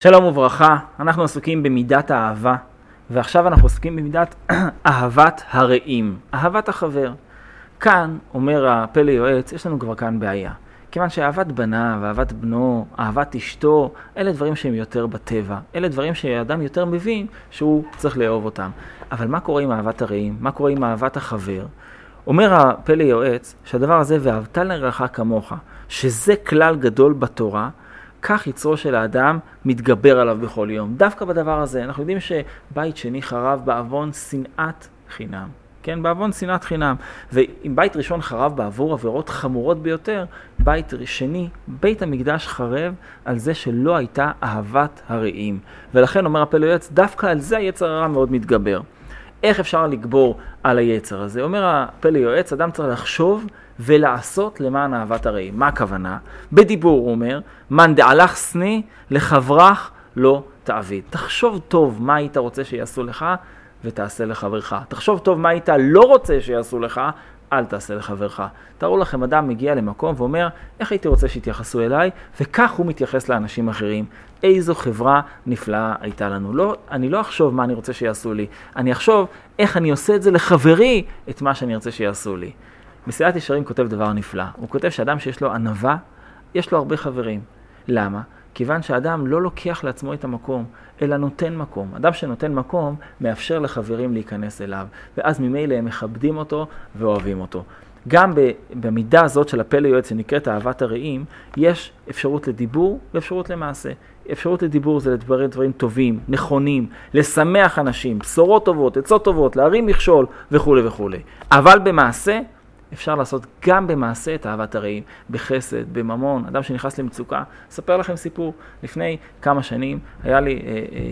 שלום וברכה, אנחנו עסוקים במידת האהבה, ועכשיו אנחנו עסוקים במידת אהבת הרעים, אהבת החבר. כאן, אומר הפלא יועץ, יש לנו כבר כאן בעיה. כיוון שאהבת בנה ואהבת בנו, אהבת אשתו, אלה דברים שהם יותר בטבע. אלה דברים שהאדם יותר מבין שהוא צריך לאהוב אותם. אבל מה קורה עם אהבת הרעים? מה קורה עם אהבת החבר? אומר הפלא יועץ שהדבר הזה, ואהבת לרעך כמוך, שזה כלל גדול בתורה, כך יצרו של האדם מתגבר עליו בכל יום. דווקא בדבר הזה, אנחנו יודעים שבית שני חרב בעוון שנאת חינם. כן, בעוון שנאת חינם. ואם בית ראשון חרב בעבור עבירות חמורות ביותר, בית שני, בית המקדש חרב על זה שלא הייתה אהבת הרעים. ולכן אומר הפלא יועץ, דווקא על זה היצר הרע מאוד מתגבר. איך אפשר לגבור על היצר הזה? אומר הפלא יועץ, אדם צריך לחשוב ולעשות למען אהבת הרעים. מה הכוונה? בדיבור הוא אומר, מן דעלך סני לחברך לא תעביד. תחשוב טוב מה היית רוצה שיעשו לך ותעשה לחברך. תחשוב טוב מה היית לא רוצה שיעשו לך, אל תעשה לחברך. תראו לכם, אדם מגיע למקום ואומר, איך הייתי רוצה שיתייחסו אליי? וכך הוא מתייחס לאנשים אחרים. איזו חברה נפלאה הייתה לנו. לא, אני לא אחשוב מה אני רוצה שיעשו לי. אני אחשוב איך אני עושה את זה לחברי, את מה שאני רוצה שיעשו לי. מסילת ישרים כותב דבר נפלא. הוא כותב שאדם שיש לו ענווה, יש לו הרבה חברים. למה? כיוון שאדם לא לוקח לעצמו את המקום, אלא נותן מקום. אדם שנותן מקום מאפשר לחברים להיכנס אליו, ואז ממילא הם מכבדים אותו ואוהבים אותו. גם במידה הזאת של הפלא יועץ שנקראת אהבת הרעים, יש אפשרות לדיבור ואפשרות למעשה. אפשרות לדיבור זה לדבר דברים טובים, נכונים, לשמח אנשים, בשורות טובות, עצות טובות, להרים מכשול וכו' וכו'. אבל במעשה, אפשר לעשות גם במעשה את אהבת הרעים, בחסד, בממון. אדם שנכנס למצוקה, אספר לכם סיפור. לפני כמה שנים היה לי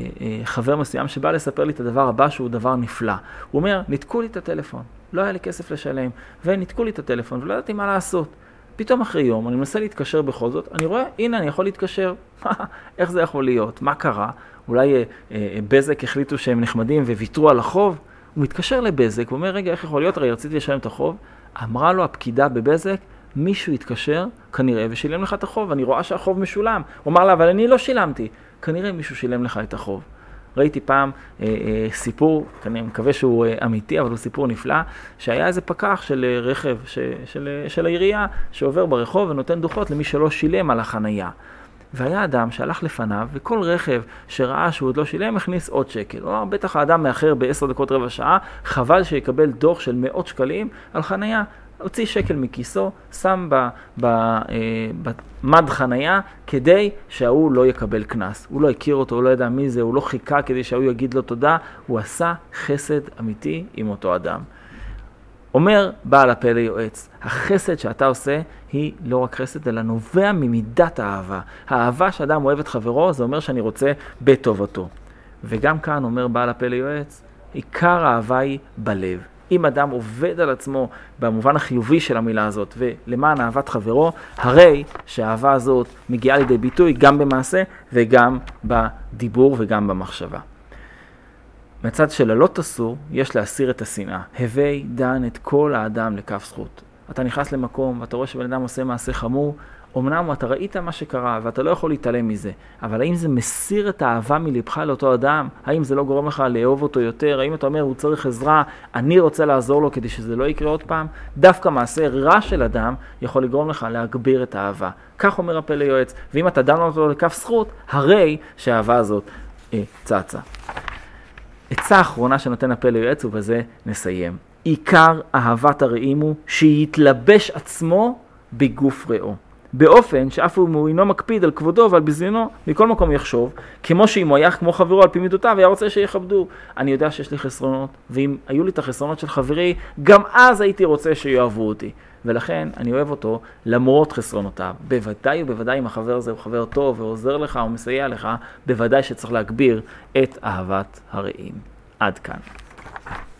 חבר מסוים שבא לספר לי את הדבר הבא שהוא דבר נפלא. הוא אומר, ניתקו לי את הטלפון, לא היה לי כסף לשלם, וניתקו לי את הטלפון ולא ידעתי מה לעשות. פתאום אחרי יום אני מנסה להתקשר בכל זאת, אני רואה, הנה אני יכול להתקשר. איך זה יכול להיות? מה קרה? אולי בזק החליטו שהם נחמדים וויתרו על החוב? הוא מתקשר לבזק, הוא אומר, רגע, איך יכול להיות? הרי רציתי לשלם את החוב. אמרה לו הפקידה בבזק, מישהו התקשר כנראה ושילם לך את החוב, אני רואה שהחוב משולם. הוא אמר לה, אבל אני לא שילמתי. כנראה מישהו שילם לך את החוב. ראיתי פעם סיפור, אני מקווה שהוא אמיתי, אבל הוא סיפור נפלא, שהיה איזה פקח של רכב של העירייה שעובר ברחוב ונותן דוחות למי שלא שילם על החנייה. והיה אדם שהלך לפניו, וכל רכב שראה שהוא עוד לא שילם, הכניס עוד שקל. הוא אמר, בטח האדם מאחר ב10 דקות רבע שעה, חבל שיקבל דוח של מאות שקלים על חנייה. הוציא שקל מכיסו, שם במד חנייה, כדי שההוא לא יקבל כנס. הוא לא הכיר אותו, הוא לא ידע מי זה, הוא לא חיכה כדי שההוא יגיד לו תודה, הוא עשה חסד אמיתי עם אותו אדם. אומר בעל הפלא יועץ, החסד שאתה עושה היא לא רק חסד, אלא נובע ממידת האהבה. האהבה שאדם אוהב את חברו, זה אומר שאני רוצה בטובתו. וגם כאן אומר בעל הפלא יועץ, עיקר האהבה היא בלב. אם אדם עובד על עצמו במובן החיובי של המילה הזאת, ולמען אהבת חברו, הרי שהאהבה הזאת מגיעה לידי ביטוי גם במעשה וגם בדיבור וגם במחשבה. מצד של הלא תסור, יש להסיר את השנאה. הווי דן את כל האדם לכף זכות. אתה נכנס למקום ואתה רואה שבן אדם עושה מעשה חמור, אמנם אתה ראית מה שקרה ואתה לא יכול להתעלם מזה, אבל האם זה מסיר את האהבה מלבך לאותו אדם? האם זה לא גורם לך לאהוב אותו יותר? האם אתה אומר, הוא צריך עזרה, אני רוצה לעזור לו כדי שזה לא יקרה עוד פעם? דווקא מעשה רע של אדם יכול לגרום לך להגביר את האהבה. כך אומר הפלא יועץ, ואם אתה דן אותו לכף זכות, הרי שהאהבה הזאת צצה. עצה האחרונה שנותן הפלא יועץ, ובזה נסיים. עיקר אהבת הרעים הוא שיתלבש עצמו בגוף רעו. באופן שאף הוא אינו מקפיד על כבודו ועל בזיונו, מכל מקום יחשוב, כמו שאם הוא היה כמו חברו על פי מידותיו, היה רוצה שיכבדו. אני יודע שיש לי חסרונות, ואם היו לי את החסרונות של חברי, גם אז הייתי רוצה שיאהבו אותי. ולכן אני אוהב אותו למרות חסרונותיו. בוודאי ובוודאי אם החבר הזה הוא חבר טוב ועוזר לך או מסייע לך, בוודאי שצריך להגביר את אהבת הרעים. עד כאן.